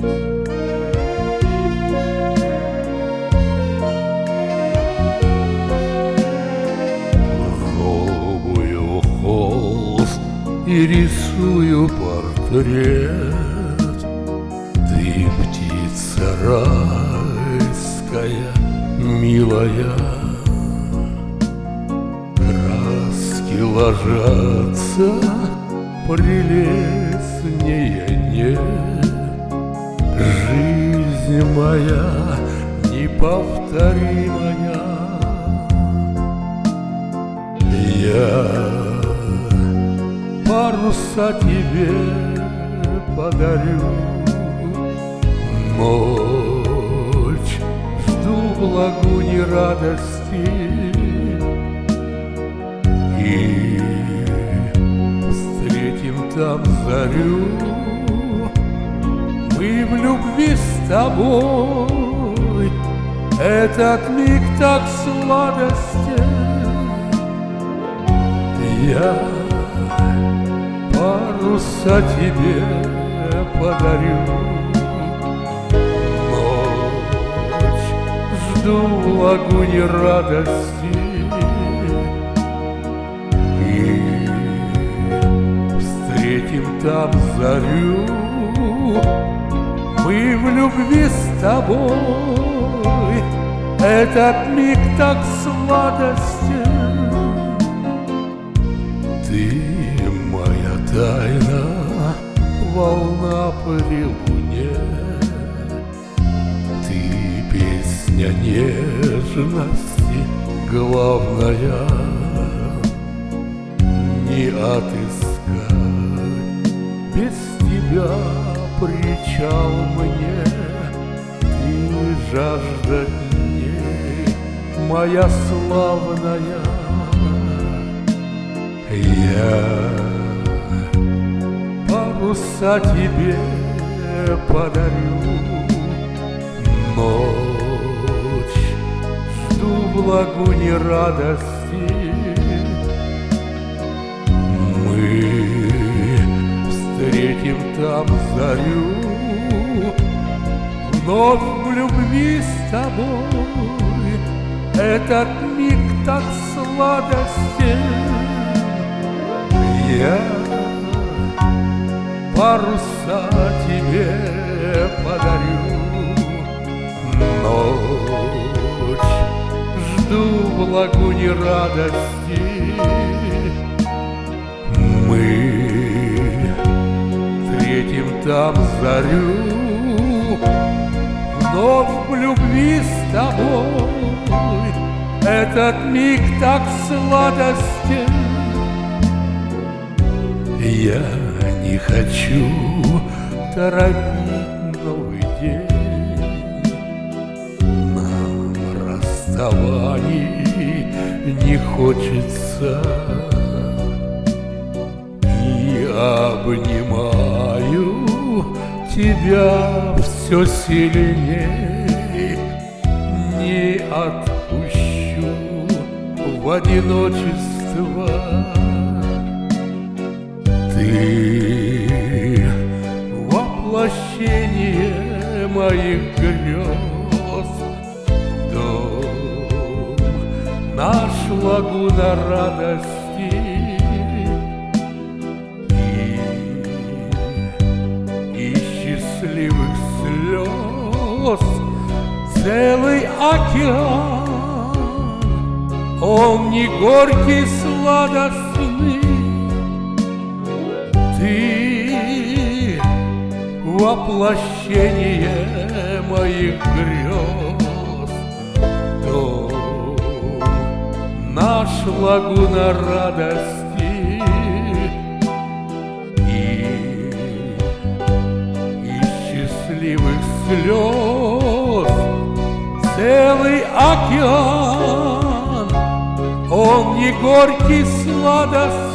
Пробую холст и рисую портрет. Ты птица райская, милая, краски ложатся, прелестнее нет. Жизнь моя неповторимая, я паруса тебе подарю. Ночь жду в лагуне радости, и встретим там зарю. Мы в любви с тобой, этот миг так сладостен. Я паруса тебе подарю. Ночь жду в лагуне радости, и встретим там зарю. Мы в любви с тобой, этот миг так сладостен. Ты моя тайна, волна при луне, ты песня нежности главная. Не отыскать без тебя причал мне. Ты жажда дней, моя славная. Я паруса тебе подарю. Ночь жду в лагуне радости, мы встретим там зарю. Вновь в любви с тобой, этот миг так сладостен. Я паруса тебе подарю. Ночь жду в лагуне радости, мы встретим там зарю. Вновь в любви с тобой, этот миг так сладостен. Я не хочу торопить новый день, нам расставаний не хочется. И обнимаю тебя все сильней, не отпущу в одиночество. Ты воплощение моих грез, дом наш лагуна радости, и счастливых слез целый океан. Он не горький, сладостный. Ты воплощение моих грез, дом наш лагуна радости, и счастливых слез целый океан. Он не горький, сладостный.